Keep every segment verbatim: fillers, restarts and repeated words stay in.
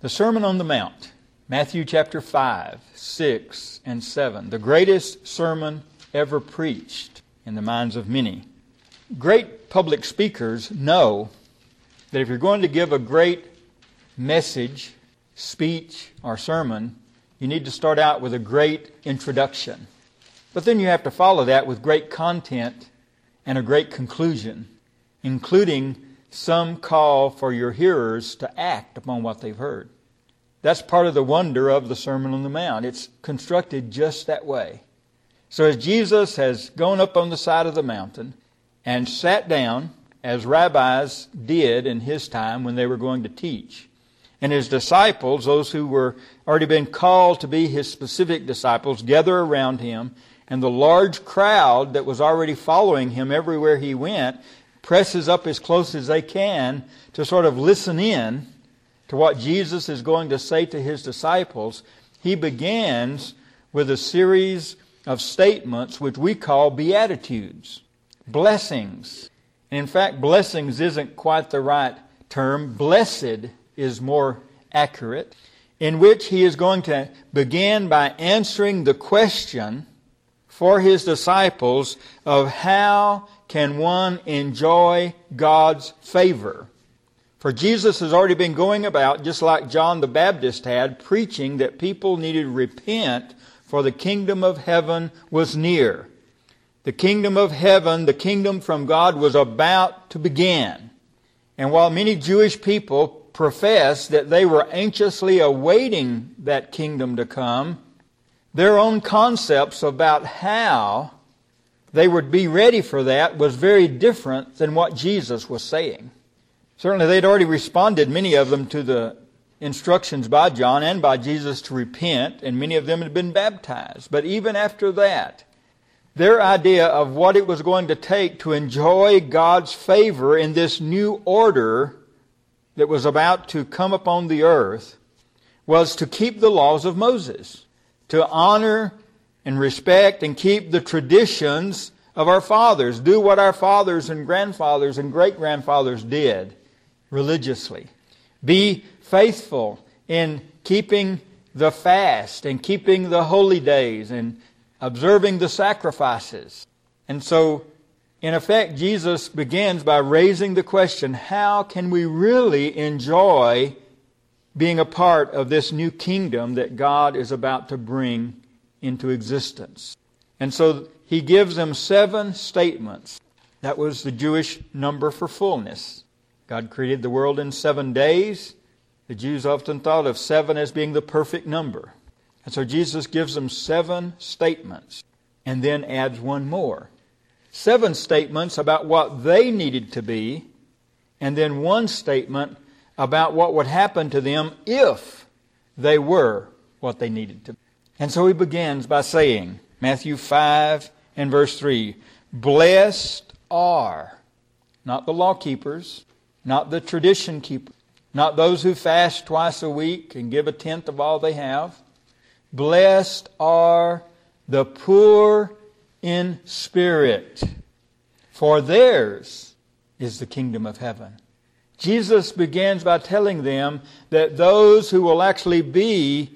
The Sermon on the Mount, Matthew chapter five, six, and seven, the greatest sermon ever preached in the minds of many. Great public speakers know that if you're going to give a great message, speech, or sermon, you need to start out with a great introduction. But then you have to follow that with great content and a great conclusion, including some call for your hearers to act upon what they've heard. That's part of the wonder of the Sermon on the Mount. It's constructed just that way. So as Jesus has gone up on the side of the mountain and sat down, as rabbis did in his time when they were going to teach, and his disciples, those who were already been called to be his specific disciples, gather around him, and the large crowd that was already following him everywhere he went presses up as close as they can to sort of listen in to what Jesus is going to say to his disciples. He begins with a series of statements which we call beatitudes, blessings. And in fact, blessings isn't quite the right term. Blessed is more accurate, in which he is going to begin by answering the question for his disciples of how can one enjoy God's favor. For Jesus has already been going about, just like John the Baptist had, preaching that people needed to repent, for the kingdom of heaven was near. The kingdom of heaven, the kingdom from God, was about to begin. And while many Jewish people professed that they were anxiously awaiting that kingdom to come, their own concepts about how they would be ready for that was very different than what Jesus was saying. Certainly they'd already responded, many of them, to the instructions by John and by Jesus to repent, and many of them had been baptized. But even after that, their idea of what it was going to take to enjoy God's favor in this new order that was about to come upon the earth was to keep the laws of Moses, to honor and respect and keep the traditions of our fathers, do what our fathers and grandfathers and great-grandfathers did religiously. Be faithful in keeping the fast and keeping the holy days and observing the sacrifices. And so, in effect, Jesus begins by raising the question, how can we really enjoy being a part of this new kingdom that God is about to bring into existence? And so he gives them seven statements. That was the Jewish number for fullness. God created the world in seven days. The Jews often thought of seven as being the perfect number. And so Jesus gives them seven statements and then adds one more. Seven statements about what they needed to be, and then one statement about what would happen to them if they were what they needed to be. And so he begins by saying, Matthew five and verse three, blessed are, not the law keepers, not the tradition keepers, not those who fast twice a week and give a tenth of all they have. Blessed are the poor in spirit, for theirs is the kingdom of heaven. Jesus begins by telling them that those who will actually be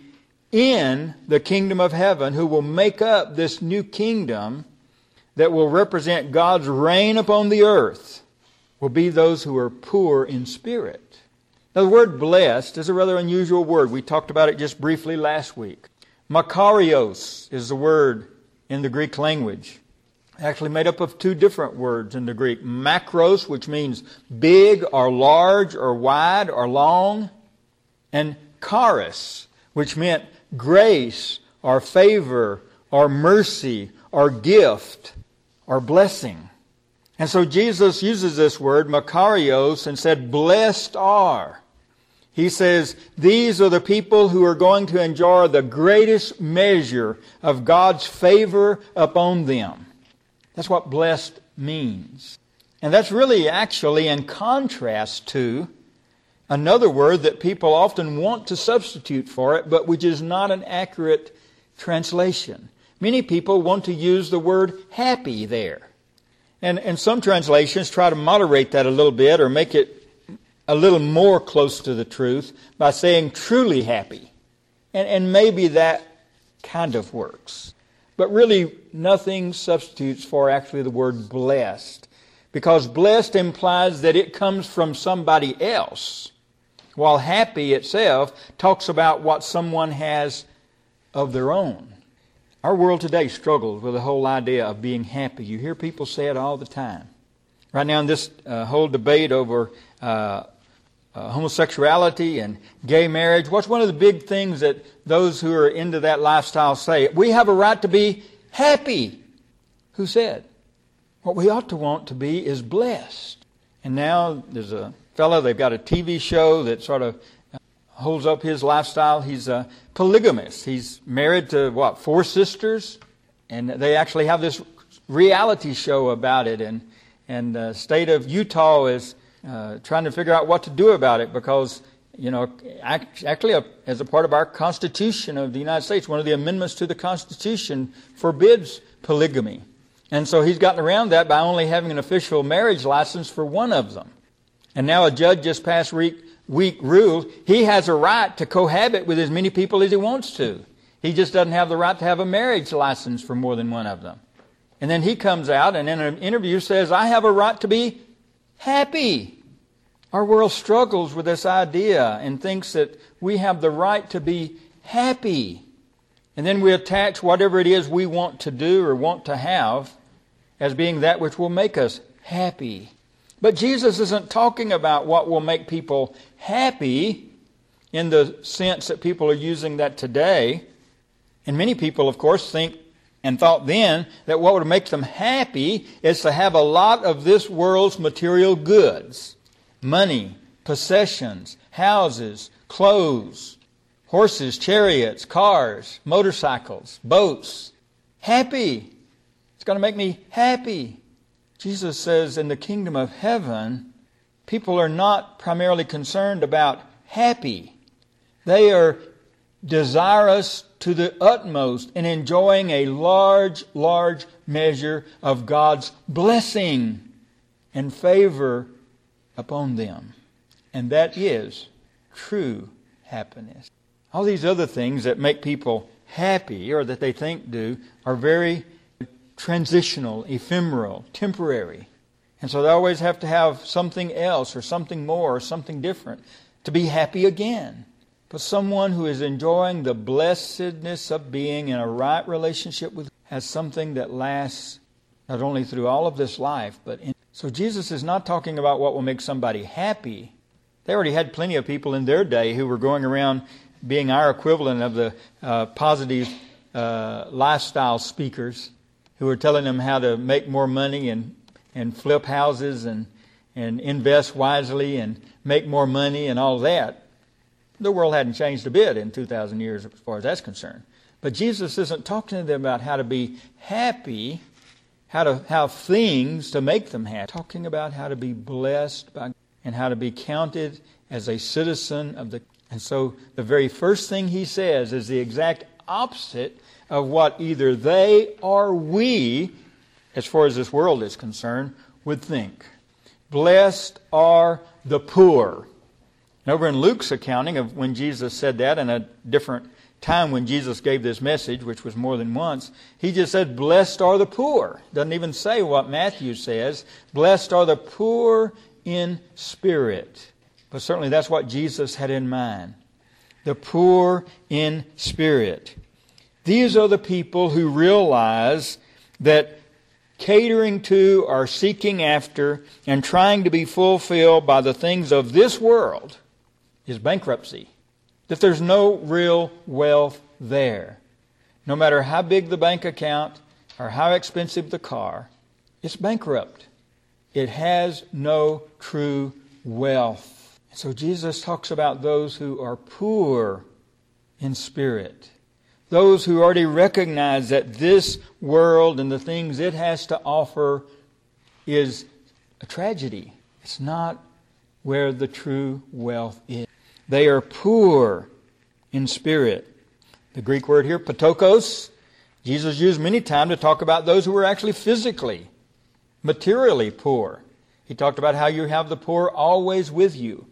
in the kingdom of heaven, who will make up this new kingdom that will represent God's reign upon the earth, will be those who are poor in spirit. Now, the word blessed is a rather unusual word. We talked about it just briefly last week. Makarios is the word in the Greek language. Actually made up of two different words in the Greek. Makros, which means big or large or wide or long. And charis, which meant grace or favor or mercy or gift or blessing. And so Jesus uses this word, makarios, and said, blessed are. He says, these are the people who are going to enjoy the greatest measure of God's favor upon them. That's what blessed means. And that's really actually in contrast to another word that people often want to substitute for it, but which is not an accurate translation. Many people want to use the word happy there. And, and some translations try to moderate that a little bit or make it a little more close to the truth by saying truly happy. And, and maybe that kind of works. But really, nothing substitutes for actually the word blessed. Because blessed implies that it comes from somebody else, while happy itself talks about what someone has of their own. Our world today struggles with the whole idea of being happy. You hear people say it all the time. Right now in this uh, whole debate over uh, uh, homosexuality and gay marriage, what's one of the big things that those who are into that lifestyle say? We have a right to be happy. Who said? What we ought to want to be is blessed. And now there's a fellow, they've got a T V show that sort of holds up his lifestyle. He's a polygamist. He's married to, what, four sisters? And they actually have this reality show about it. And, and the state of Utah is uh, trying to figure out what to do about it because, you know, actually a, as a part of our Constitution of the United States, one of the amendments to the Constitution forbids polygamy. And so he's gotten around that by only having an official marriage license for one of them. And now a judge just passed week, week ruled he has a right to cohabit with as many people as he wants to. He just doesn't have the right to have a marriage license for more than one of them. And then he comes out and in an interview says, I have a right to be happy. Our world struggles with this idea and thinks that we have the right to be happy. And then we attach whatever it is we want to do or want to have as being that which will make us happy. But Jesus isn't talking about what will make people happy in the sense that people are using that today. And many people, of course, think and thought then that what would make them happy is to have a lot of this world's material goods. Money, possessions, houses, clothes, horses, chariots, cars, motorcycles, boats. Happy. It's going to make me happy. Jesus says in the kingdom of heaven, people are not primarily concerned about happy. They are desirous to the utmost in enjoying a large, large measure of God's blessing and favor upon them. And that is true happiness. All these other things that make people happy, or that they think do, are very transitional, ephemeral, temporary. And so they always have to have something else or something more or something different to be happy again. But someone who is enjoying the blessedness of being in a right relationship with God has something that lasts not only through all of this life, but in... So Jesus is not talking about what will make somebody happy. They already had plenty of people in their day who were going around being our equivalent of the uh, positive uh, lifestyle speakers who were telling them how to make more money and, and flip houses and, and invest wisely and make more money and all that. The world hadn't changed a bit in two thousand years as far as that's concerned. But Jesus isn't talking to them about how to be happy, how to have things to make them happy. He's talking about how to be blessed by God and how to be counted as a citizen of the... And so the very first thing he says is the exact opposite of what either they or we, as far as this world is concerned, would think. Blessed are the poor. And over in Luke's accounting of when Jesus said that, in a different time when Jesus gave this message, which was more than once, he just said, blessed are the poor. Doesn't even say what Matthew says. Blessed are the poor in spirit. But certainly that's what Jesus had in mind. The poor in spirit. These are the people who realize that catering to or seeking after and trying to be fulfilled by the things of this world is bankruptcy. That there's no real wealth there. No matter how big the bank account or how expensive the car, it's bankrupt. It has no true wealth. So Jesus talks about those who are poor in spirit. Those who already recognize that this world and the things it has to offer is a tragedy. It's not where the true wealth is. They are poor in spirit. The Greek word here, patokos, Jesus used many times to talk about those who were actually physically, materially poor. He talked about how you have the poor always with you,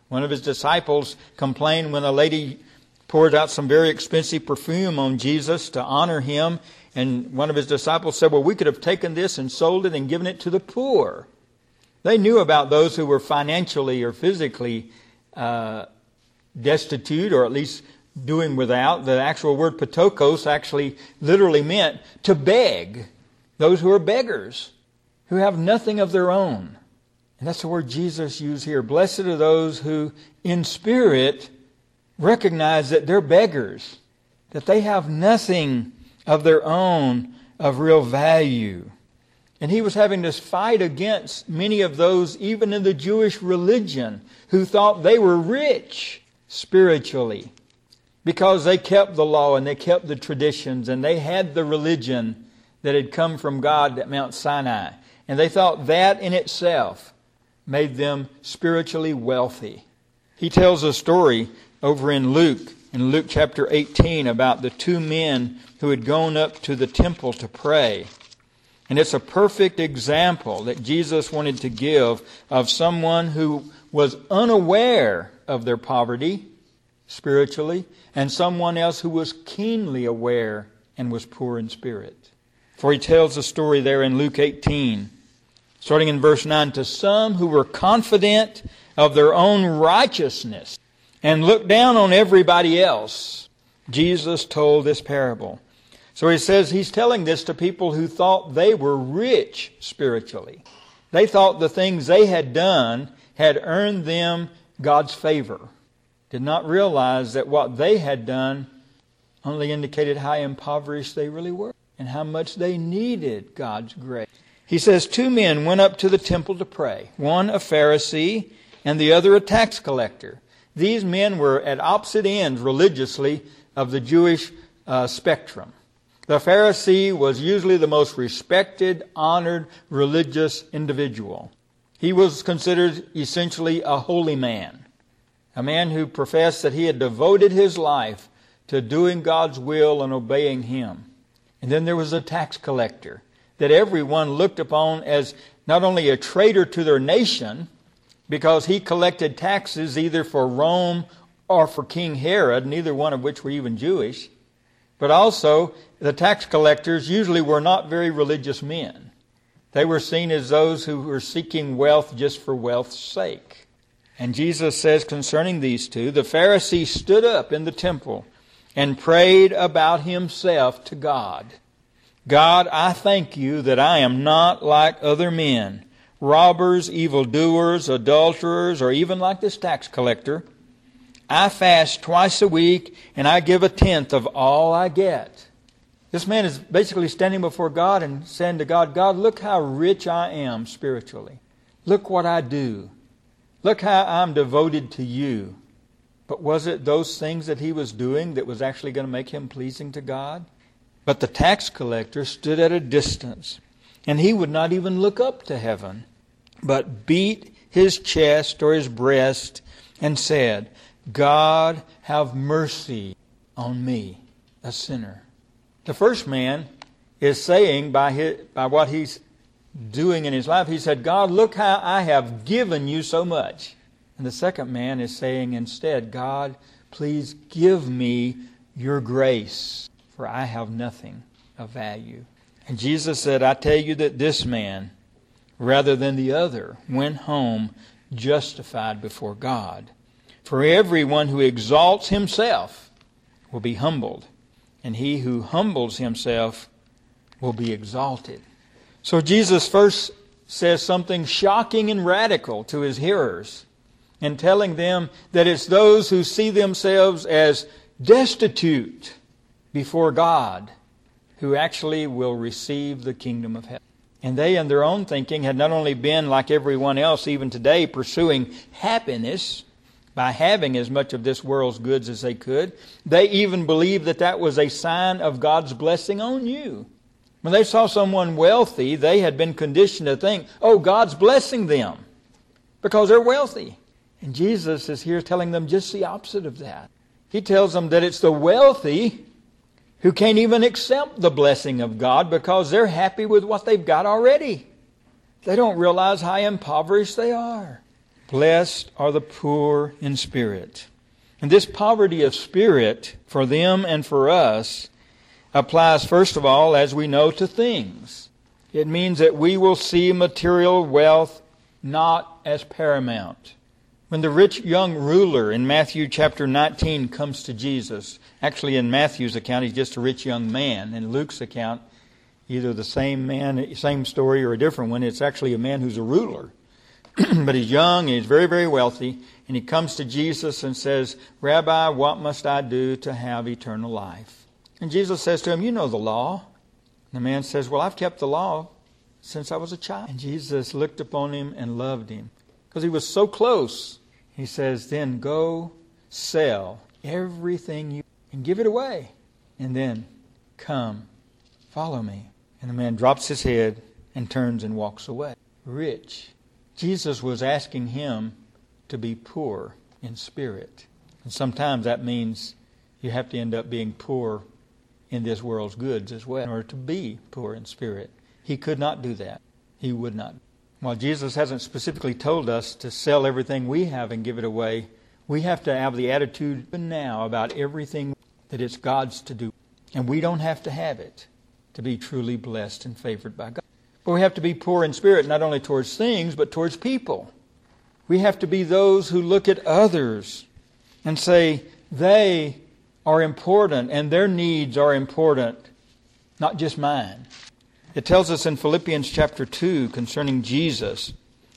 One of his disciples complained when a lady poured out some very expensive perfume on Jesus to honor him. And one of his disciples said, well, we could have taken this and sold it and given it to the poor. They knew about those who were financially or physically uh, destitute, or at least doing without. The actual word patokos actually literally meant to beg. Those who are beggars, who have nothing of their own. And that's the word Jesus used here. Blessed are those who in spirit recognize that they're beggars, that they have nothing of their own of real value. And he was having this fight against many of those, even in the Jewish religion, who thought they were rich spiritually because they kept the law and they kept the traditions and they had the religion that had come from God at Mount Sinai. And they thought that in itself made them spiritually wealthy. He tells a story over in Luke, in Luke chapter eighteen, about the two men who had gone up to the temple to pray. And it's a perfect example that Jesus wanted to give of someone who was unaware of their poverty spiritually, and someone else who was keenly aware and was poor in spirit. For he tells the story there in Luke eighteen, starting in verse nine, to some who were confident of their own righteousness and looked down on everybody else, Jesus told this parable. So he says he's telling this to people who thought they were rich spiritually. They thought the things they had done had earned them God's favor. Did not realize that what they had done only indicated how impoverished they really were and how much they needed God's grace. He says two men went up to the temple to pray, one a Pharisee and the other a tax collector. These men were at opposite ends religiously of the Jewish uh, spectrum. The Pharisee was usually the most respected, honored, religious individual. He was considered essentially a holy man, a man who professed that he had devoted his life to doing God's will and obeying Him. And then there was a tax collector that everyone looked upon as not only a traitor to their nation, because he collected taxes either for Rome or for King Herod, neither one of which were even Jewish, but also the tax collectors usually were not very religious men. They were seen as those who were seeking wealth just for wealth's sake. And Jesus says concerning these two, the Pharisee stood up in the temple and prayed about himself to God. God, I thank you that I am not like other men, robbers, evildoers, adulterers, or even like this tax collector. I fast twice a week and I give a tenth of all I get. This man is basically standing before God and saying to God, God, look how rich I am spiritually. Look what I do. Look how I'm devoted to you. But was it those things that he was doing that was actually going to make him pleasing to God? But the tax collector stood at a distance, and he would not even look up to heaven, but beat his chest or his breast and said, God, have mercy on me, a sinner. The first man is saying by his, by what he's doing in his life, he said, God, look how I have given you so much. And the second man is saying instead, God, please give me your grace, for I have nothing of value. And Jesus said, I tell you that this man, rather than the other, went home justified before God. For everyone who exalts himself will be humbled, and he who humbles himself will be exalted. So Jesus first says something shocking and radical to his hearers, and telling them that it's those who see themselves as destitute before God who actually will receive the kingdom of heaven. And they, in their own thinking, had not only been like everyone else, even today, pursuing happiness by having as much of this world's goods as they could. They even believed that that was a sign of God's blessing on you. When they saw someone wealthy, they had been conditioned to think, oh, God's blessing them because they're wealthy. And Jesus is here telling them just the opposite of that. He tells them that it's the wealthy who can't even accept the blessing of God because they're happy with what they've got already. They don't realize how impoverished they are. Blessed are the poor in spirit. And this poverty of spirit for them and for us applies, first of all, as we know, to things. It means that we will see material wealth not as paramount. When the rich young ruler in Matthew chapter nineteen comes to Jesus, actually in Matthew's account he's just a rich young man. In Luke's account, either the same man, same story or a different one, it's actually a man who's a ruler. But he's young and he's very, very wealthy. And he comes to Jesus and says, Rabbi, what must I do to have eternal life? And Jesus says to him, you know the law. And the man says, well, I've kept the law since I was a child. And Jesus looked upon him and loved him because he was so close. He says, then go sell everything you and give it away. And then come, follow me. And the man drops his head and turns and walks away. Rich. Jesus was asking him to be poor in spirit. And sometimes that means you have to end up being poor in this world's goods as well in order to be poor in spirit. He could not do that. He would not. While Jesus hasn't specifically told us to sell everything we have and give it away, we have to have the attitude now about everything that it's God's to do. And we don't have to have it to be truly blessed and favored by God. But we have to be poor in spirit, not only towards things, but towards people. We have to be those who look at others and say they are important and their needs are important, not just mine. It tells us in Philippians chapter two concerning Jesus,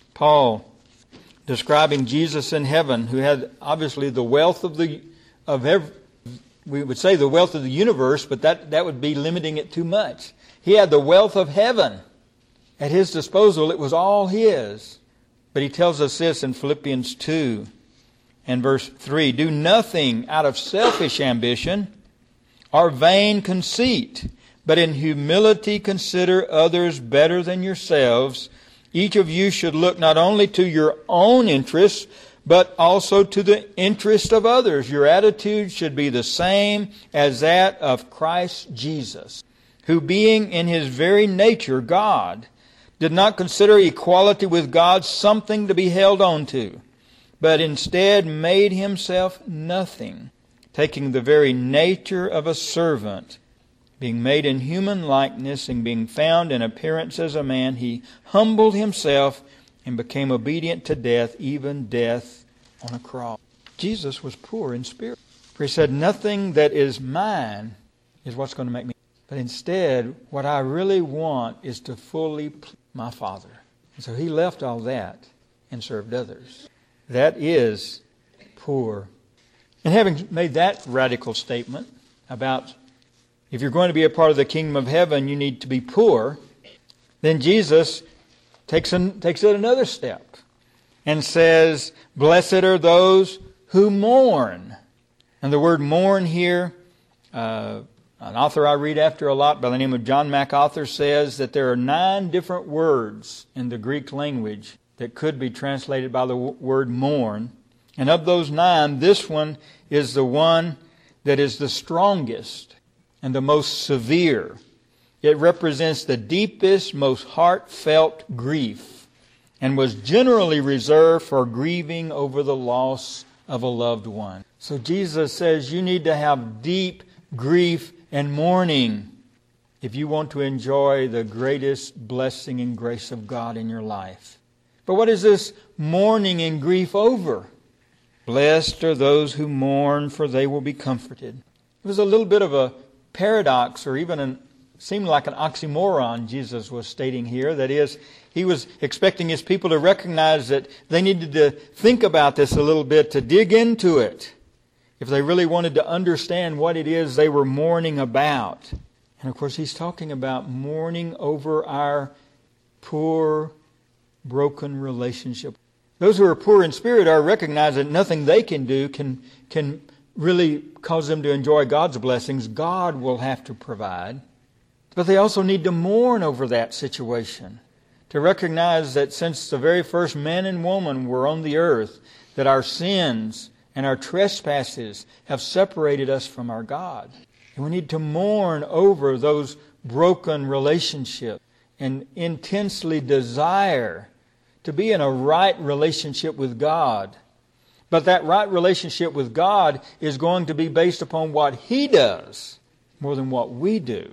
Paul describing Jesus in heaven, who had obviously the wealth of the of every, we would say the wealth of the universe, but that, that would be limiting it too much. He had the wealth of heaven at his disposal. It was all his. But he tells us this in Philippians two and verse three. Do nothing out of selfish ambition or vain conceit, but in humility consider others better than yourselves. Each of you should look not only to your own interests, but also to the interest of others. Your attitude should be the same as that of Christ Jesus, who being in his very nature God, did not consider equality with God something to be held on to, but instead made himself nothing, taking the very nature of a servant. Being made in human likeness and being found in appearance as a man, he humbled himself and became obedient to death, even death on a cross. Jesus was poor in spirit. For he said, nothing that is mine is what's going to make me. But instead, what I really want is to fully please my Father. And so he left all that and served others. That is poor. And having made that radical statement about if you're going to be a part of the kingdom of heaven, you need to be poor, then Jesus takes, an, takes it another step and says, blessed are those who mourn. And the word mourn here, uh, an author I read after a lot by the name of John MacArthur says that there are nine different words in the Greek language that could be translated by the word mourn. And of those nine, this one is the one that is the strongest and the most severe. It represents the deepest, most heartfelt grief and was generally reserved for grieving over the loss of a loved one. So Jesus says you need to have deep grief and mourning if you want to enjoy the greatest blessing and grace of God in your life. But what is this mourning and grief over? Blessed are those who mourn, for they will be comforted. It was a little bit of a paradox, or even an, seemed like an oxymoron Jesus was stating here. That is, he was expecting his people to recognize that they needed to think about this a little bit, to dig into it, if they really wanted to understand what it is they were mourning about. And of course, he's talking about mourning over our poor, broken relationship. Those who are poor in spirit are recognize that nothing they can do can, can really cause them to enjoy God's blessings. God will have to provide. But they also need to mourn over that situation, to recognize that since the very first man and woman were on the earth, that our sins and our trespasses have separated us from our God. And we need to mourn over those broken relationships and intensely desire to be in a right relationship with God. But that right relationship with God is going to be based upon what He does more than what we do.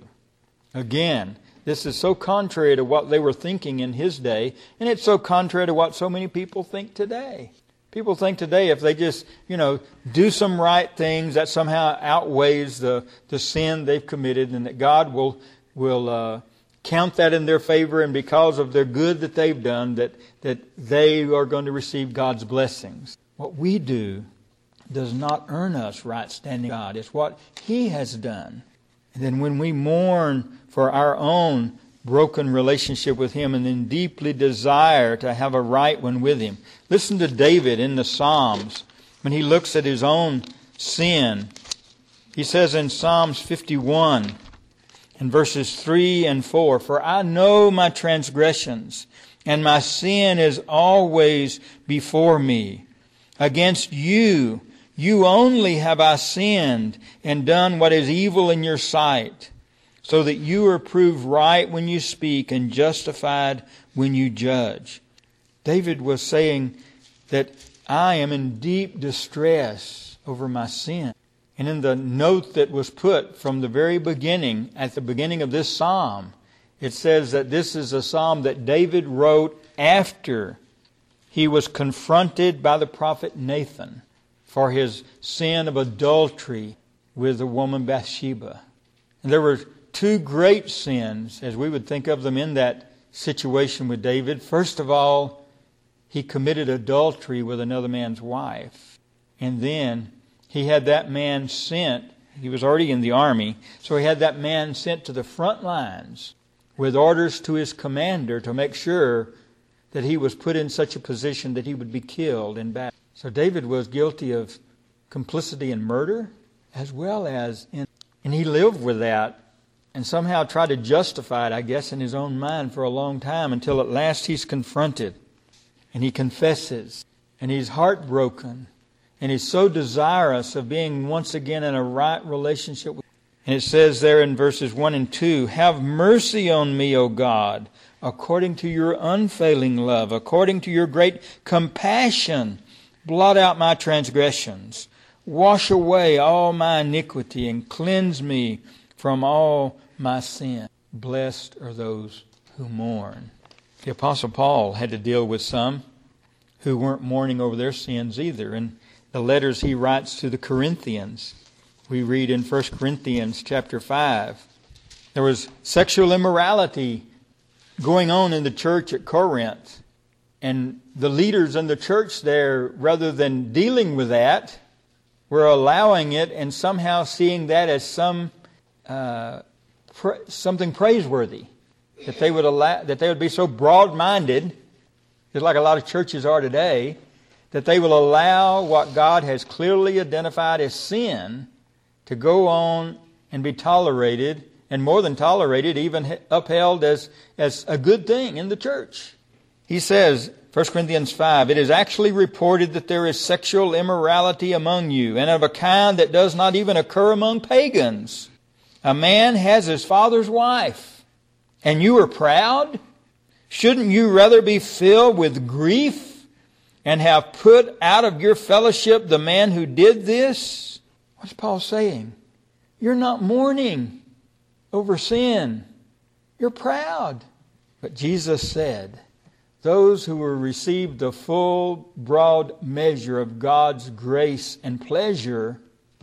Again, this is so contrary to what they were thinking in His day, and it's so contrary to what so many people think today. People think today if they just, you know, do some right things, that somehow outweighs the, the sin they've committed, and that God will will uh, count that in their favor, and because of their good that they've done, that, that they are going to receive God's blessings. What we do does not earn us right standing with God. It's what He has done. And then when we mourn for our own broken relationship with Him and then deeply desire to have a right one with Him. Listen to David in the Psalms when he looks at his own sin. He says in Psalms fifty-one in verses three and four, "For I know my transgressions, and my sin is always before me. Against you, you only have I sinned and done what is evil in your sight, so that you are proved right when you speak and justified when you judge." David was saying that I am in deep distress over my sin. And in the note that was put from the very beginning, at the beginning of this psalm, it says that this is a psalm that David wrote after he was confronted by the prophet Nathan for his sin of adultery with the woman Bathsheba. And there were two great sins, as we would think of them in that situation with David. First of all, he committed adultery with another man's wife. And then he had that man sent, he was already in the army, so he had that man sent to the front lines with orders to his commander to make sure that he was put in such a position that he would be killed in battle. So David was guilty of complicity in murder as well as in... And he lived with that and somehow tried to justify it, I guess, in his own mind for a long time, until at last he's confronted and he confesses and he's heartbroken and he's so desirous of being once again in a right relationship with God. And it says there in verses one and two, "Have mercy on me, O God, according to your unfailing love, according to your great compassion, blot out my transgressions. Wash away all my iniquity and cleanse me from all my sin. Blessed are those who mourn." The Apostle Paul had to deal with some who weren't mourning over their sins either. In the letters he writes to the Corinthians, we read in First Corinthians chapter five, there was sexual immorality going on in the church at Corinth. And the leaders in the church there, rather than dealing with that, were allowing it and somehow seeing that as some uh, pra- something praiseworthy. That they would allow, that they would be so broad-minded, just like a lot of churches are today, that they will allow what God has clearly identified as sin to go on and be tolerated, and more than tolerated, even upheld as, as a good thing in the church. He says, First Corinthians five, "It is actually reported that there is sexual immorality among you, and of a kind that does not even occur among pagans. A man has his father's wife, and you are proud? Shouldn't you rather be filled with grief and have put out of your fellowship the man who did this?" What's Paul saying? You're not mourning over sin. You're proud. But Jesus said, those who will receive the full, broad measure of God's grace and pleasure,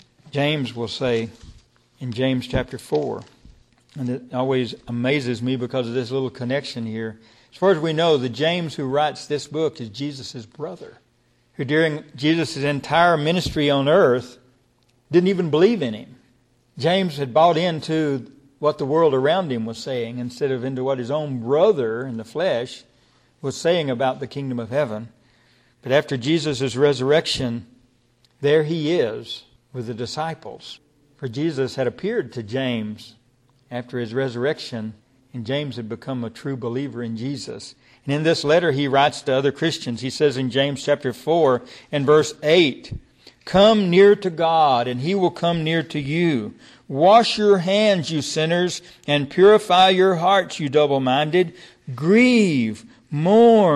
James will say in James chapter four, and it always amazes me because of this little connection here. As far as we know, the James who writes this book is Jesus' brother, who during Jesus' entire ministry on earth didn't even believe in Him. James had bought into what the world around him was saying instead of into what his own brother in the flesh was saying about the kingdom of heaven. But after Jesus' resurrection, there he is with the disciples. For Jesus had appeared to James after his resurrection, and James had become a true believer in Jesus. And in this letter he writes to other Christians. He says in James chapter four and verse eight, "Come near to God, and He will come near to you. Wash your hands, you sinners, and purify your hearts, you double-minded. Grieve, mourn,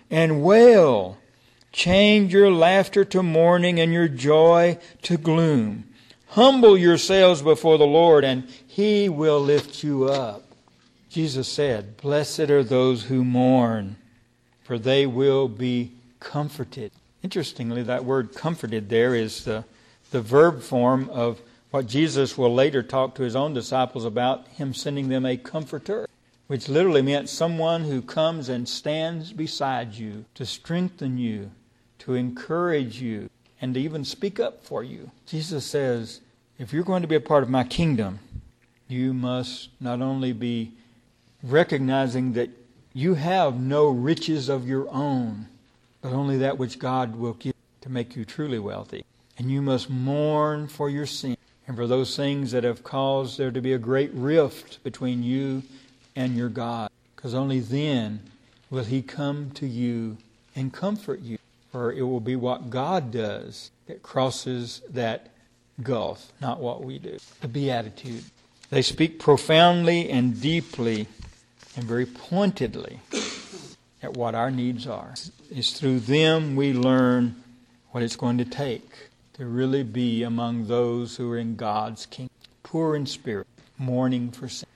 and wail. Change your laughter to mourning and your joy to gloom. Humble yourselves before the Lord, and He will lift you up. Jesus said, Blessed are those who mourn, for they will be comforted. Interestingly, that word comforted there is the, the verb form of what Jesus will later talk to His own disciples about, Him sending them a comforter, which literally meant someone who comes and stands beside you to strengthen you, to encourage you, and to even speak up for you. Jesus says, if you're going to be a part of my kingdom, you must not only be recognizing that you have no riches of your own, but only that which God will give to make you truly wealthy. And you must mourn for your sin and for those things that have caused there to be a great rift between you and your God. Because only then will He come to you and comfort you. For it will be what God does that crosses that gulf, not what we do. The Beatitude. They speak profoundly and deeply and very pointedly at what our needs are. It's through them we learn what it's going to take to really be among those who are in God's kingdom, poor in spirit, mourning for sin.